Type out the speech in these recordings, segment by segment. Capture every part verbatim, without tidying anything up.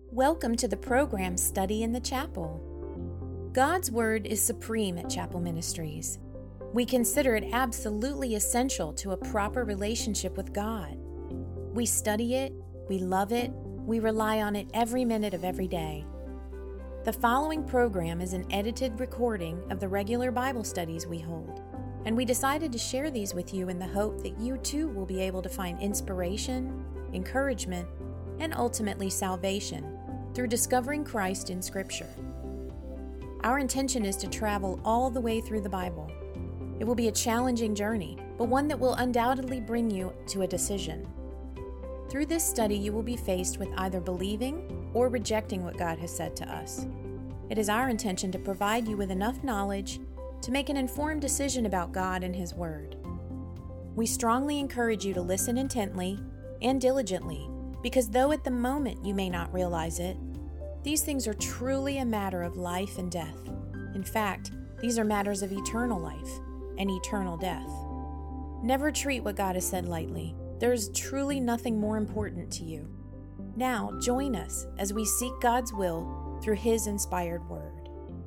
Welcome to the program Study in the Chapel. God's Word is supreme at Chapel Ministries. We consider it absolutely essential to a proper relationship with God. We study it, we love it, we rely on it every minute of every day. The following program is an edited recording of the regular Bible studies we hold, and we decided to share these with you in the hope that you too will be able to find inspiration, encouragement, and ultimately salvation through discovering Christ in Scripture. Our intention is to travel all the way through the Bible. It will be a challenging journey, but one that will undoubtedly bring you to a decision. Through this study, you will be faced with either believing or rejecting what God has said to us. It is our intention to provide you with enough knowledge to make an informed decision about God and His Word. We strongly encourage you to listen intently and diligently, because though at the moment you may not realize it, these things are truly a matter of life and death. In fact, these are matters of eternal life and eternal death. Never treat what God has said lightly. There is truly nothing more important to you. Now, join us as we seek God's will through His inspired Word.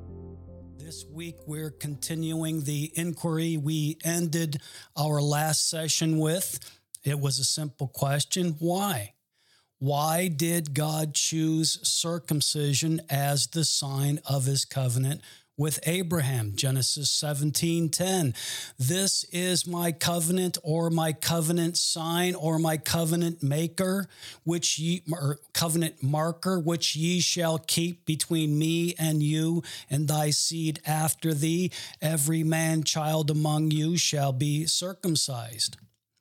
This week, we're continuing the inquiry we ended our last session with. It was a simple question: why? Why did God choose circumcision as the sign of His covenant with Abraham? Genesis seventeen ten. This is my covenant, or my covenant sign, or my covenant maker, which ye, or covenant marker, which ye shall keep between me and you and thy seed after thee. Every man child among you shall be circumcised.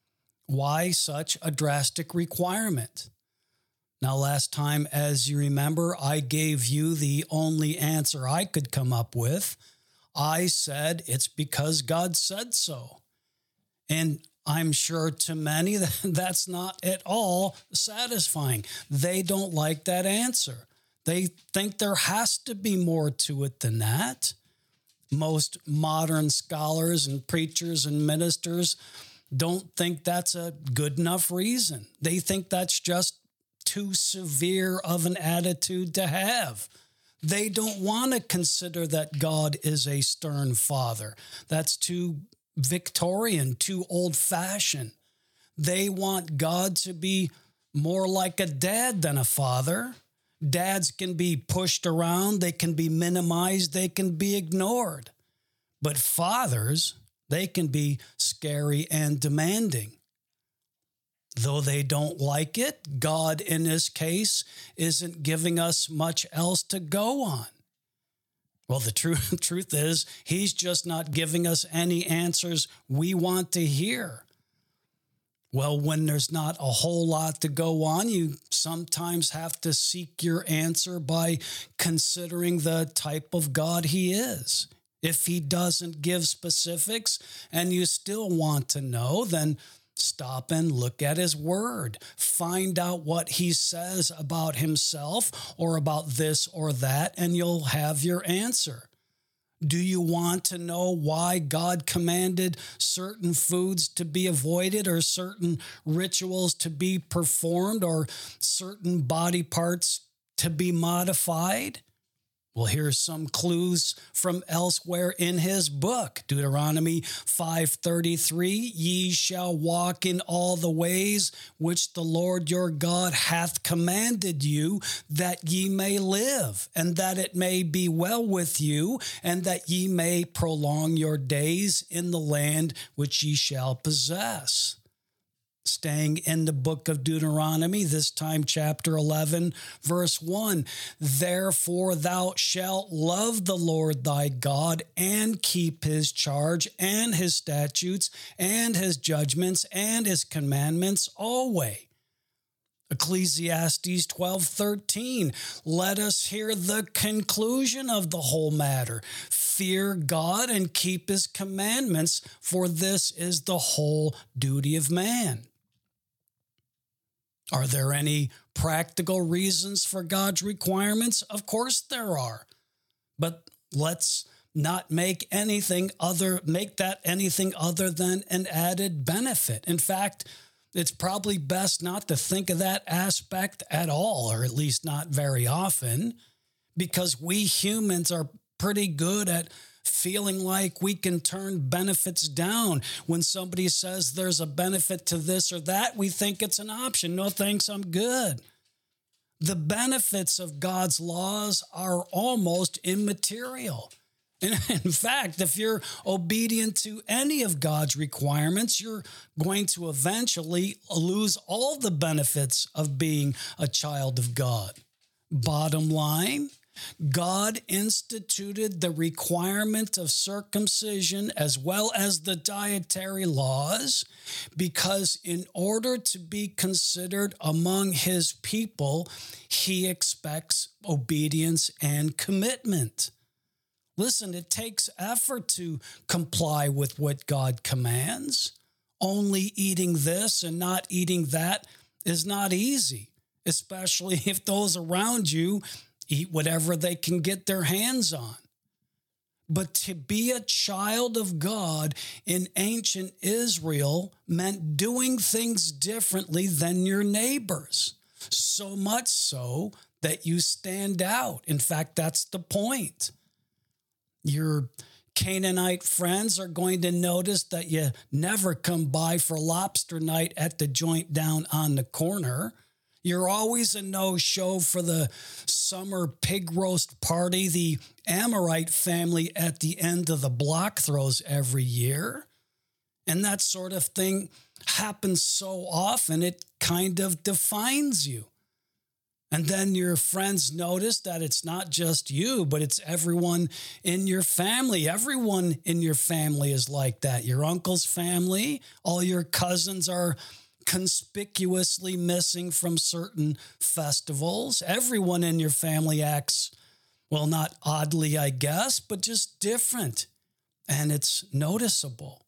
Why such a drastic requirement? Now, last time, as you remember, I gave you the only answer I could come up with. I said it's because God said so. And I'm sure to many that that's not at all satisfying. They don't like that answer. They think there has to be more to it than that. Most modern scholars and preachers and ministers don't think that's a good enough reason. They think that's just too severe of an attitude to have. They don't want to consider that God is a stern father. That's too Victorian, too old-fashioned. They want God to be more like a dad than a father. Dads can be pushed around, they can be minimized, they can be ignored. But fathers, they can be scary and demanding. Though they don't like it, God, in this case, isn't giving us much else to go on. Well, the truth, truth is, He's just not giving us any answers we want to hear. Well, when there's not a whole lot to go on, you sometimes have to seek your answer by considering the type of God He is. If He doesn't give specifics and you still want to know, then stop and look at His Word. Find out what He says about Himself or about this or that, and you'll have your answer. Do you want to know why God commanded certain foods to be avoided, or certain rituals to be performed, or certain body parts to be modified? Well, here's some clues from elsewhere in His book. Deuteronomy five thirty-three, ye shall walk in all the ways which the Lord your God hath commanded you, that ye may live, and that it may be well with you, and that ye may prolong your days in the land which ye shall possess. Staying in the book of Deuteronomy, this time chapter eleven, verse one, therefore thou shalt love the Lord thy God, and keep His charge, and His statutes, and His judgments, and His commandments always. Ecclesiastes twelve thirteen, let us hear the conclusion of the whole matter. Fear God and keep His commandments, for this is the whole duty of man. Are there any practical reasons for God's requirements? Of course there are. But let's not make anything other, make that anything other than an added benefit. In fact, It's probably best not to think of that aspect at all, or at least not very often, because we humans are pretty good at feeling like we can turn benefits down. When somebody says there's a benefit to this or that, we think it's an option. No thanks, I'm good. The benefits of God's laws are almost immaterial. And in fact, if you're obedient to any of God's requirements, you're going to eventually lose all the benefits of being a child of God. Bottom line, God instituted the requirement of circumcision as well as the dietary laws because in order to be considered among his people, he expects obedience and commitment. Listen, it takes effort to comply with what God commands. Only eating this and not eating that is not easy, especially if those around you eat whatever they can get their hands on. But to be a child of God in ancient Israel meant doing things differently than your neighbors, so much so that you stand out. In fact, that's the point. Your Canaanite friends are going to notice that you never come by for lobster night at the joint down on the corner. You're always a no-show for the summer pig roast party the Amorite family at the end of the block throws every year. And that sort of thing happens so often, it kind of defines you. And then your friends notice that it's not just you, but it's everyone in your family. Everyone in your family is like that. Your uncle's family, all your cousins are conspicuously missing from certain festivals. Everyone in your family acts, well, not oddly, I guess, but just different. And it's noticeable.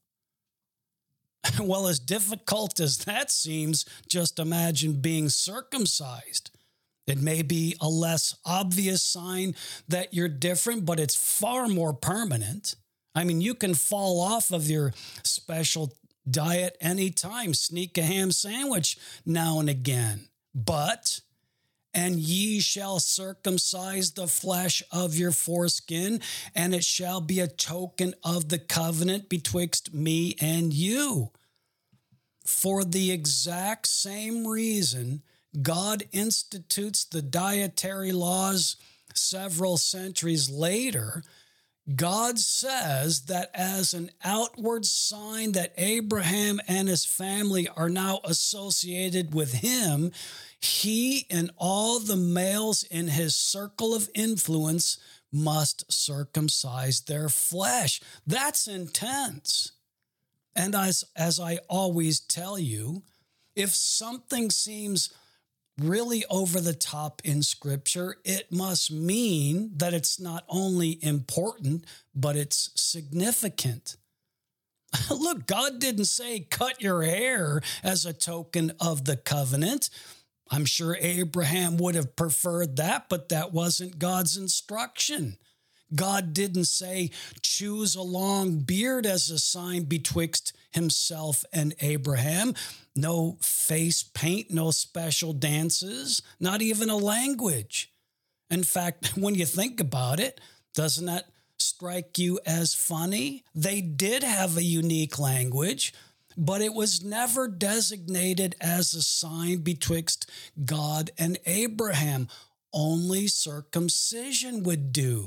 Well, as difficult as that seems, just imagine being circumcised. It may be a less obvious sign that you're different, but it's far more permanent. I mean, you can fall off of your special diet anytime, sneak a ham sandwich now and again. But, and ye shall circumcise the flesh of your foreskin, and it shall be a token of the covenant betwixt me and you. For the exact same reason, God institutes the dietary laws several centuries later. God says that as an outward sign that Abraham and his family are now associated with him, he and all the males in his circle of influence must circumcise their flesh. That's intense. And as, as I always tell you, if something seems really over the top in Scripture, it must mean that it's not only important, but it's significant. Look, God didn't say cut your hair as a token of the covenant. I'm sure Abraham would have preferred that, but that wasn't God's instruction. God didn't say choose a long beard as a sign betwixt himself and Abraham. No face paint, no special dances, not even a language. In fact, when you think about it, doesn't that strike you as funny? They did have a unique language, but it was never designated as a sign betwixt God and Abraham. Only circumcision would do.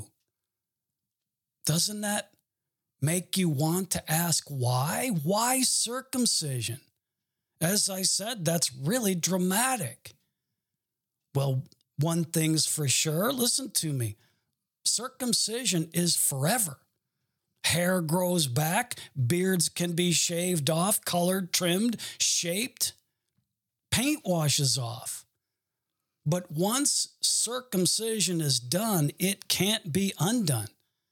Doesn't that make you want to ask why? Why circumcision? As I said, that's really dramatic. Well, one thing's for sure, listen to me. Circumcision is forever. Hair grows back, beards can be shaved off, colored, trimmed, shaped, paint washes off. But once circumcision is done, it can't be undone.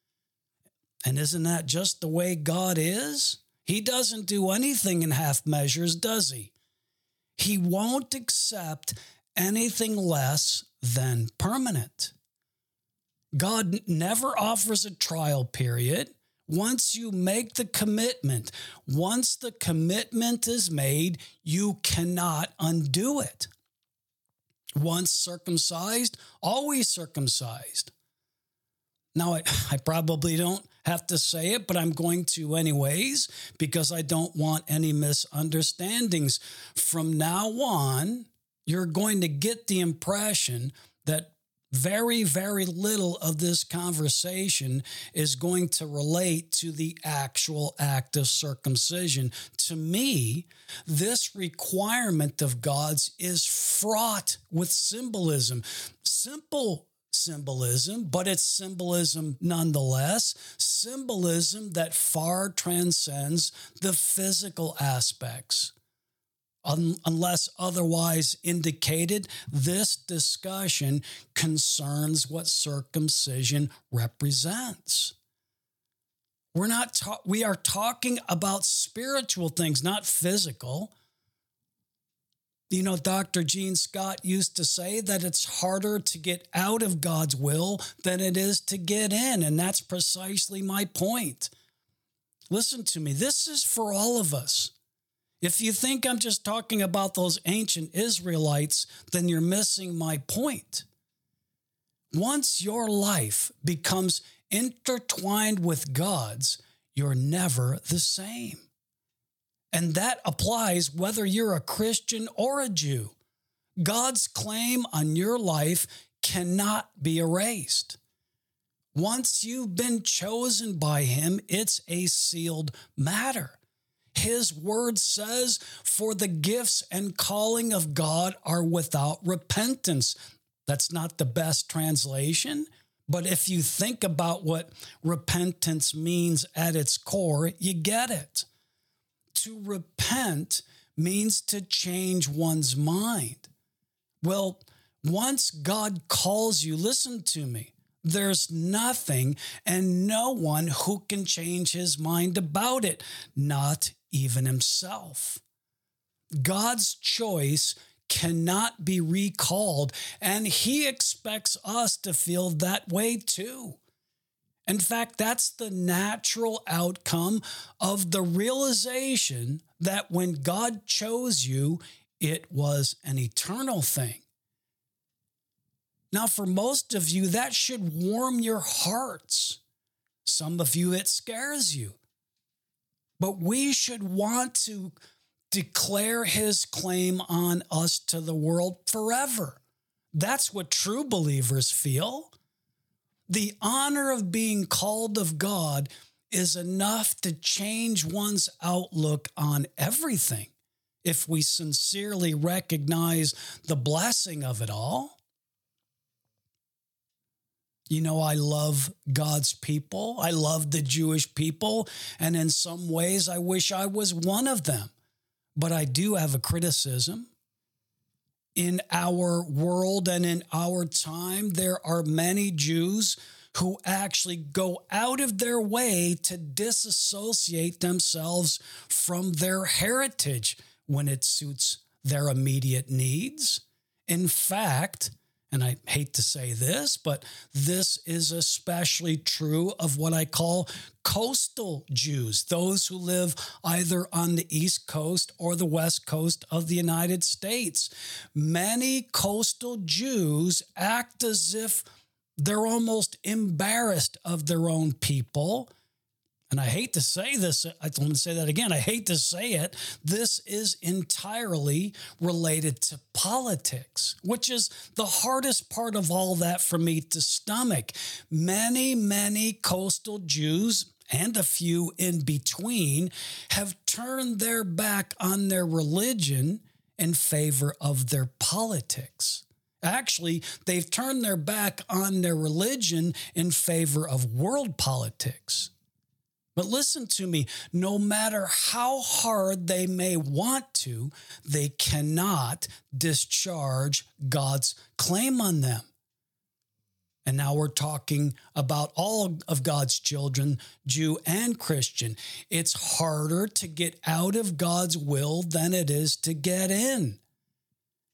And isn't that just the way God is? He doesn't do anything in half measures, does he? He won't accept anything less than permanent. God never offers a trial period Once you make the commitment, once the commitment is made, you cannot undo it. Once circumcised, always circumcised. Now, I, I probably don't have to say it, but I'm going to anyways, because I don't want any misunderstandings. From now on, you're going to get the impression that very, very little of this conversation is going to relate to the actual act of circumcision. To me, this requirement of God's is fraught with symbolism. Simple symbolism, but it's symbolism nonetheless. Symbolism that far transcends the physical aspects. Unless otherwise indicated, this discussion concerns what circumcision represents. We're not ta- we are talking about spiritual things, not physical. You know, Doctor Gene Scott used to say that it's harder to get out of God's will than it is to get in, and that's precisely my point. Listen to me, this is for all of us. If you think I'm just talking about those ancient Israelites, then you're missing my point. Once your life becomes intertwined with God's, you're never the same. And that applies whether you're a Christian or a Jew. God's claim on your life cannot be erased. Once you've been chosen by him, it's a sealed matter. His word says, for the gifts and calling of God are without repentance. That's not the best translation, but if you think about what repentance means at its core, you get it. To repent means to change one's mind. Well, once God calls you, listen to me, there's nothing and no one who can change his mind about it, not even himself. God's choice cannot be recalled, and he expects us to feel that way too. In fact, that's the natural outcome of the realization that when God chose you, it was an eternal thing. Now, for most of you, that should warm your hearts. Some of you, it scares you. But we should want to declare his claim on us to the world forever. That's what true believers feel. The honor of being called of God is enough to change one's outlook on everything if we sincerely recognize the blessing of it all. You know, I love God's people. I love the Jewish people. And in some ways, I wish I was one of them. But I do have a criticism. In our world and in our time, there are many Jews who actually go out of their way to disassociate themselves from their heritage when it suits their immediate needs. In fact, and I hate to say this, but this is especially true of what I call coastal Jews, those who live either on the East Coast or the West Coast of the United States. Many coastal Jews act as if they're almost embarrassed of their own people. And I hate to say this, I want to say that again, I hate to say it, this is entirely related to politics, which is the hardest part of all that for me to stomach. Many, many coastal Jews, and a few in between, have turned their back on their religion in favor of their politics. Actually, they've turned their back on their religion in favor of world politics. But listen to me, no matter how hard they may want to, they cannot discharge God's claim on them. And now we're talking about all of God's children, Jew and Christian. It's harder to get out of God's will than it is to get in.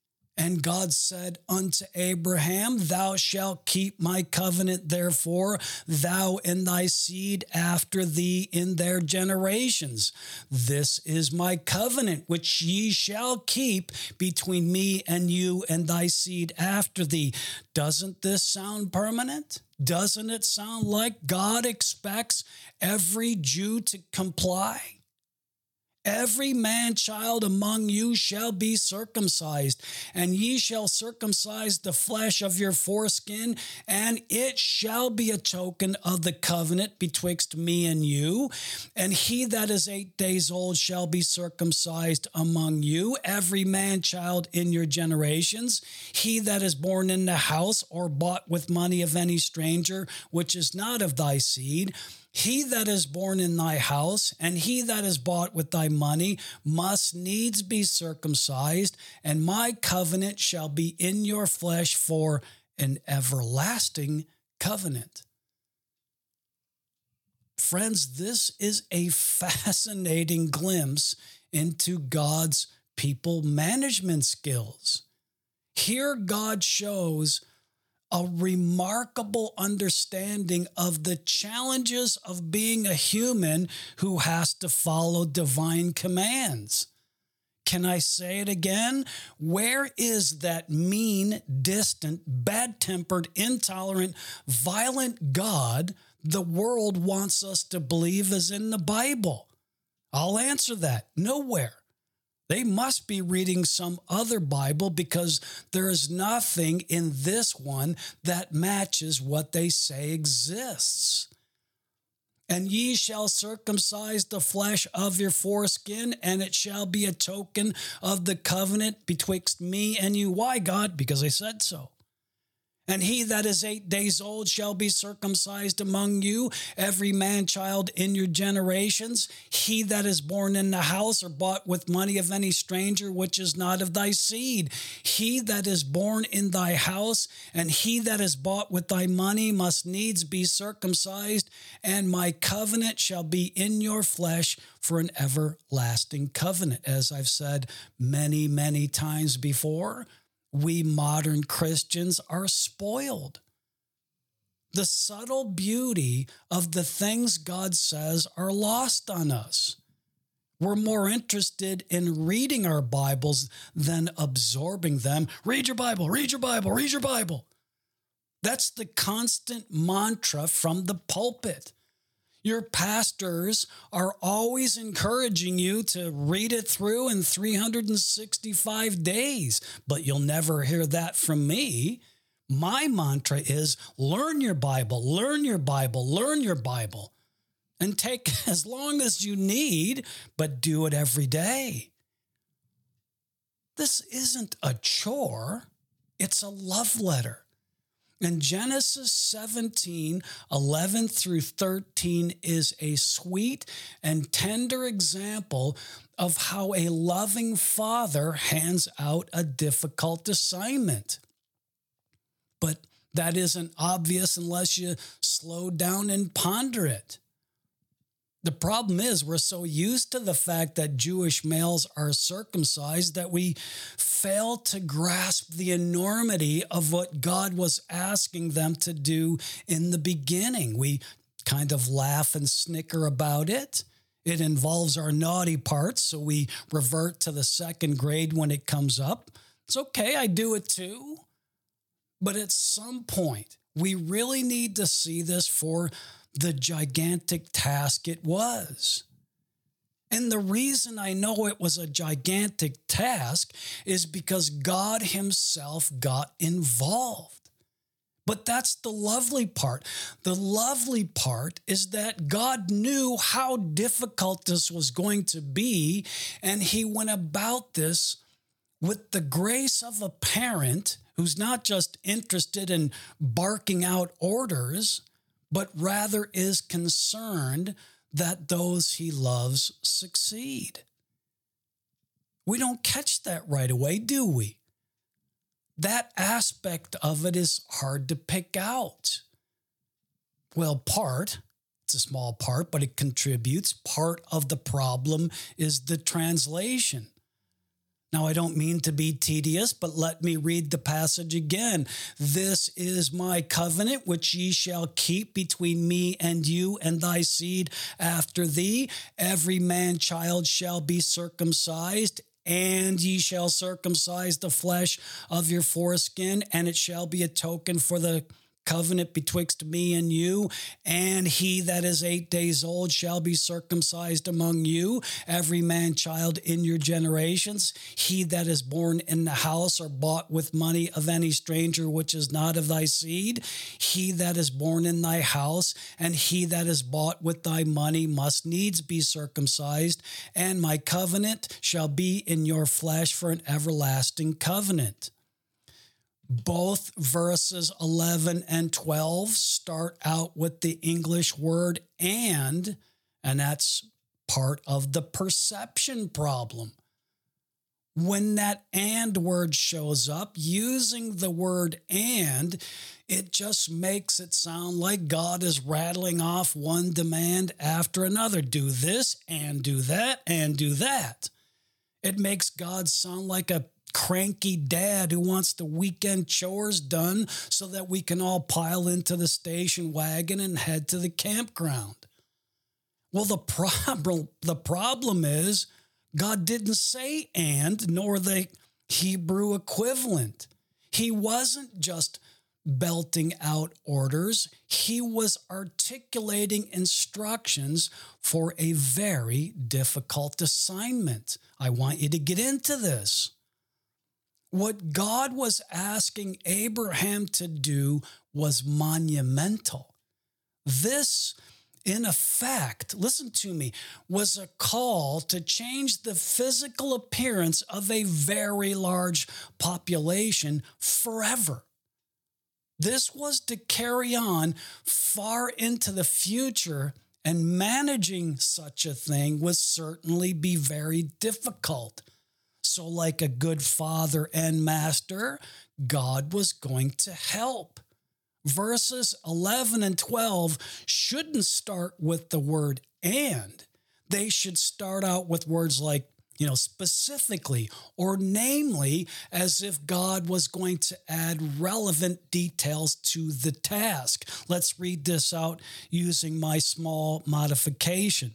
And God said unto Abraham, thou shalt keep my covenant, therefore, thou and thy seed after thee in their generations. This is my covenant, which ye shall keep between me and you and thy seed after thee. Doesn't this sound permanent? Doesn't it sound like God expects every Jew to comply? Every man-child among you shall be circumcised, and ye shall circumcise the flesh of your foreskin, and it shall be a token of the covenant betwixt me and you. And he that is eight days old shall be circumcised among you, every man-child in your generations. He that is born in the house or bought with money of any stranger, which is not of thy seed, he that is born in thy house, and he that is bought with thy money, must needs be circumcised, and my covenant shall be in your flesh for an everlasting covenant. Friends, this is a fascinating glimpse into God's people management skills. Here God shows a remarkable understanding of the challenges of being a human who has to follow divine commands. Can I say it again? Where is that mean, distant, bad-tempered, intolerant, violent God the world wants us to believe is in the Bible? I'll answer that. Nowhere. They must be reading some other Bible, because there is nothing in this one that matches what they say exists. And ye shall circumcise the flesh of your foreskin, and it shall be a token of the covenant betwixt me and you. Why, God? Because I said so. And he that is eight days old shall be circumcised among you, every man-child in your generations. He that is born in the house or bought with money of any stranger, which is not of thy seed. He that is born in thy house, and he that is bought with thy money, must needs be circumcised, and my covenant shall be in your flesh for an everlasting covenant. As I've said many, many times before, we modern Christians are spoiled. The subtle beauty of the things God says are lost on us. We're more interested in reading our Bibles than absorbing them. Read your Bible, read your Bible, read your Bible. That's the constant mantra from the pulpit. Your pastors are always encouraging you to read it through in three hundred sixty-five days, but you'll never hear that from me. My mantra is learn your Bible, learn your Bible, learn your Bible, and take as long as you need, but do it every day. This isn't a chore. It's a love letter. And Genesis seventeen, eleven through thirteen is a sweet and tender example of how a loving father hands out a difficult assignment. But that isn't obvious unless you slow down and ponder it. The problem is we're so used to the fact that Jewish males are circumcised that we fail to grasp the enormity of what God was asking them to do in the beginning. We kind of laugh and snicker about it. It involves our naughty parts, so we revert to the second grade when it comes up. It's okay, I do it too. But at some point, we really need to see this for the gigantic task it was. And the reason I know it was a gigantic task is because God himself got involved. But that's the lovely part. The lovely part is that God knew how difficult this was going to be, and he went about this with the grace of a parent who's not just interested in barking out orders, but rather is concerned that those he loves succeed. We don't catch that right away, do we? That aspect of it is hard to pick out. Well, part, it's a small part, but it contributes. Part of the problem is the translation. Now, I don't mean to be tedious, but let me read the passage again. This is my covenant, which ye shall keep between me and you and thy seed after thee. Every man child shall be circumcised, and ye shall circumcise the flesh of your foreskin, and it shall be a token for the covenant betwixt me and you, and he that is eight days old shall be circumcised among you, every man child in your generations. He that is born in the house or bought with money of any stranger which is not of thy seed, he that is born in thy house, and he that is bought with thy money must needs be circumcised, and my covenant shall be in your flesh for an everlasting covenant. Both verses eleven and twelve start out with the English word and, and that's part of the perception problem. When that and word shows up, using the word and, it just makes it sound like God is rattling off one demand after another. Do this and do that and do that. It makes God sound like a cranky dad who wants the weekend chores done so that we can all pile into the station wagon and head to the campground. Well, the problem, the problem is God didn't say and, nor the Hebrew equivalent. He wasn't just belting out orders. He was articulating instructions for a very difficult assignment. I want you to get into this. What God was asking Abraham to do was monumental. This, in effect, listen to me, was a call to change the physical appearance of a very large population forever. This was to carry on far into the future, and managing such a thing would certainly be very difficult. So like a good father and master, God was going to help. Verses eleven and twelve shouldn't start with the word and. They should start out with words like, you know, specifically or namely, as if God was going to add relevant details to the task. Let's read this out using my small modification.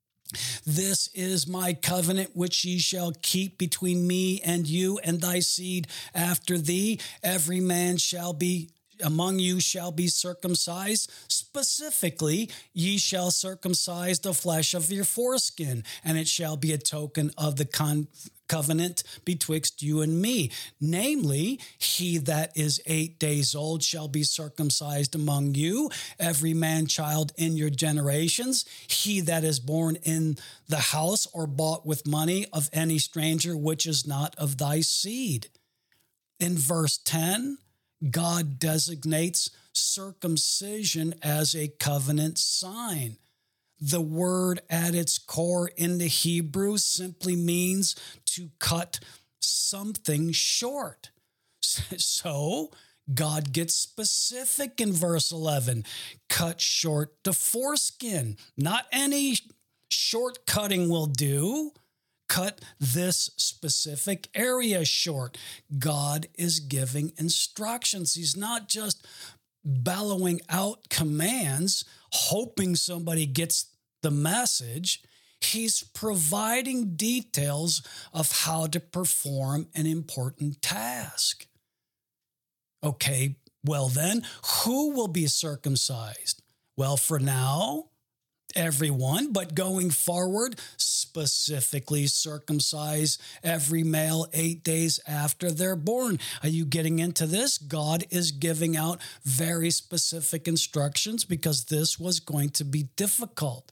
This is my covenant which ye shall keep between me and you and thy seed after thee. Every man shall be among you shall be circumcised. Specifically, ye shall circumcise the flesh of your foreskin, and it shall be a token of the con- covenant betwixt you and me. Namely, he that is eight days old shall be circumcised among you, every man child in your generations. He that is born in the house or bought with money of any stranger which is not of thy seed. In verse ten, God designates circumcision as a covenant sign. The word at its core in the Hebrew simply means to cut something short. So God gets specific in verse eleven. Cut short the foreskin. Not any short cutting will do. Cut this specific area short. God is giving instructions. He's not just bellowing out commands, hoping somebody gets the message. He's providing details of how to perform an important task. Okay, well then, who will be circumcised? Well, for now, everyone, but going forward, specifically circumcise every male eight days after they're born. Are you getting into this? God is giving out very specific instructions because this was going to be difficult.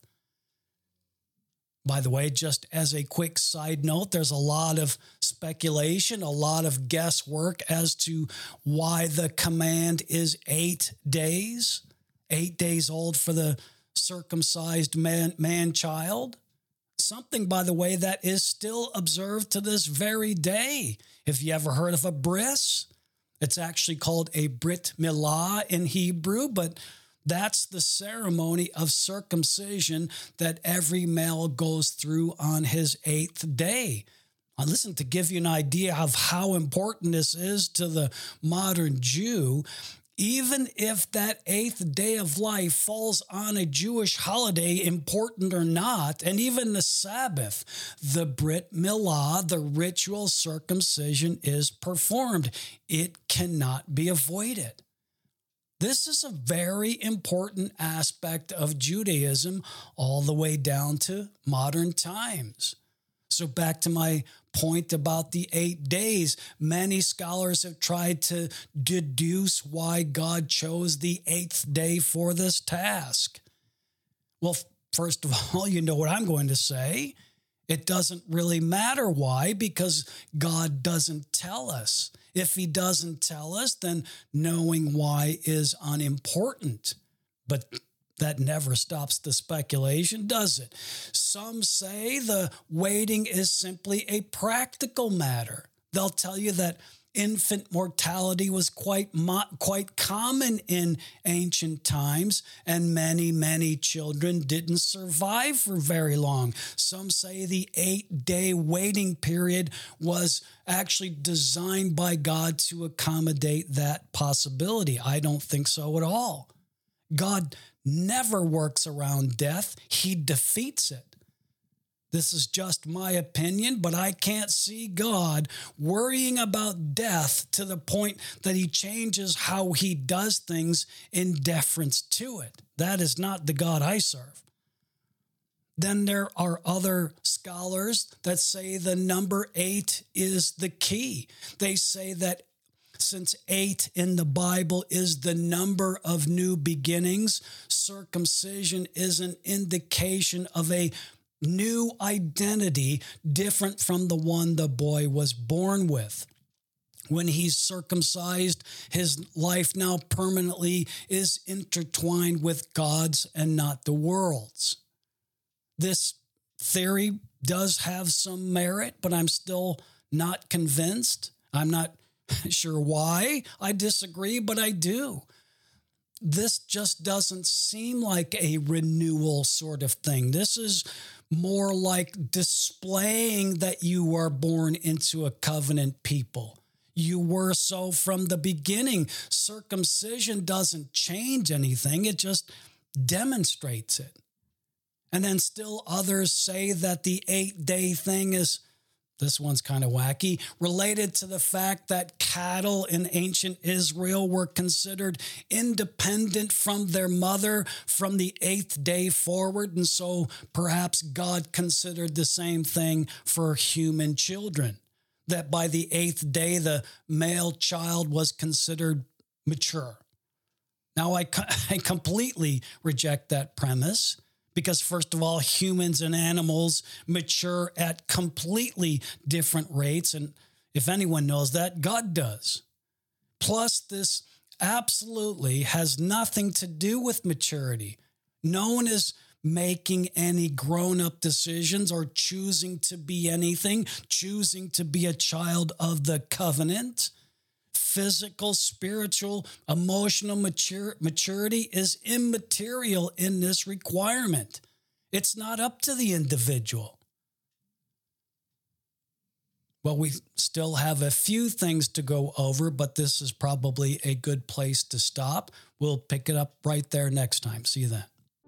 By the way, just as a quick side note, there's a lot of speculation, a lot of guesswork as to why the command is eight days, eight days old for the circumcised man, man child. Something, by the way, that is still observed to this very day. If you ever heard of a bris, it's actually called a Brit Milah in Hebrew, but that's the ceremony of circumcision that every male goes through on his eighth day. Uh, listen, to give you an idea of how important this is to the modern Jew, even if that eighth day of life falls on a Jewish holiday, important or not, and even the Sabbath, the Brit Milah, the ritual circumcision, is performed. It cannot be avoided. This is a very important aspect of Judaism all the way down to modern times. So back to my point about the eight days, many scholars have tried to deduce why God chose the eighth day for this task. Well, first of all, you know what I'm going to say. It doesn't really matter why, because God doesn't tell us. If he doesn't tell us, then knowing why is unimportant. But that never stops the speculation, does it? Some say the waiting is simply a practical matter. They'll tell you that infant mortality was quite mo- quite common in ancient times, and many, many children didn't survive for very long. Some say the eight-day waiting period was actually designed by God to accommodate that possibility. I don't think so at all. God never works around death. He defeats it. This is just my opinion, but I can't see God worrying about death to the point that he changes how he does things in deference to it. That is not the God I serve. Then there are other scholars that say the number eight is the key. They say that since eight in the Bible is the number of new beginnings, circumcision is an indication of a new identity different from the one the boy was born with. When he's circumcised, his life now permanently is intertwined with God's and not the world's. This theory does have some merit, but I'm still not convinced. I'm not sure why I disagree, but I do. This just doesn't seem like a renewal sort of thing. This is more like displaying that you were born into a covenant people. You were so from the beginning. Circumcision doesn't change anything. It just demonstrates it. And then still others say that the eight-day thing is, this one's kind of wacky, related to the fact that cattle in ancient Israel were considered independent from their mother from the eighth day forward. And so perhaps God considered the same thing for human children, that by the eighth day, the male child was considered mature. Now, I, I completely reject that premise. Because first of all, humans and animals mature at completely different rates. And if anyone knows that, God does. Plus, this absolutely has nothing to do with maturity. No one is making any grown-up decisions or choosing to be anything, choosing to be a child of the covenant. Physical, spiritual, emotional mature, maturity is immaterial in this requirement. It's not up to the individual. Well, we still have a few things to go over, but this is probably a good place to stop. We'll pick it up right there next time. See you then.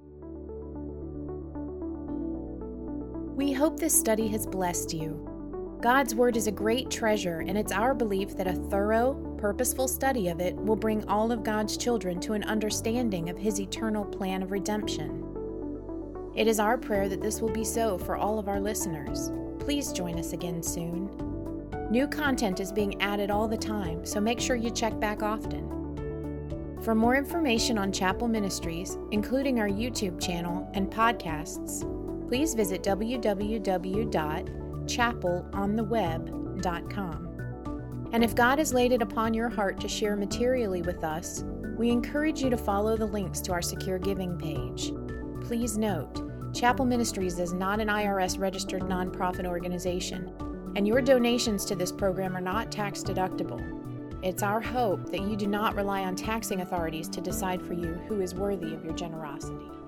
We hope this study has blessed you. God's Word is a great treasure, and it's our belief that a thorough, purposeful study of it will bring all of God's children to an understanding of His eternal plan of redemption. It is our prayer that this will be so for all of our listeners. Please join us again soon. New content is being added all the time, so make sure you check back often. For more information on Chapel Ministries, including our YouTube channel and podcasts, please visit w w w dot chapel on the web dot com. And if God has laid it upon your heart to share materially with us, we encourage you to follow the links to our secure giving page. Please note, Chapel Ministries is not an I R S-registered nonprofit organization, and your donations to this program are not tax deductible. It's our hope that you do not rely on taxing authorities to decide for you who is worthy of your generosity.